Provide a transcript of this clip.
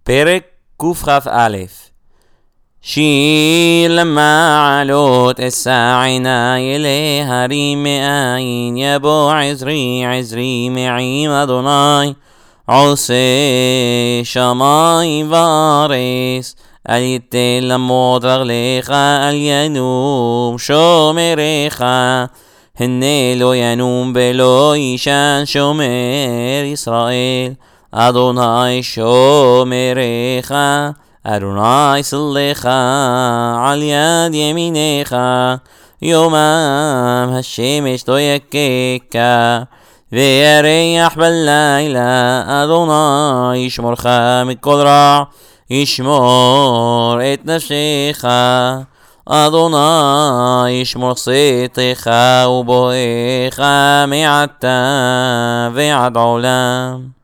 פרק קכ"א. שיר למעלות אשא עיני להרים מאין יבוא עזרי עזרי מעם אדוני עושה שמיים וארץ. אל ייתן למוט רגליך אל ינום שומרך הנה לא ינום ולא יישן שומר ישראל. אדוני שומרך אדוני סלך על יד ימינך יומם השמש לא יככה וירח בלילה. אדוני ישמורך מכל רע ישמור את נפשך. אדוני ישמור צאתך ובואך מעתה ועד עולם.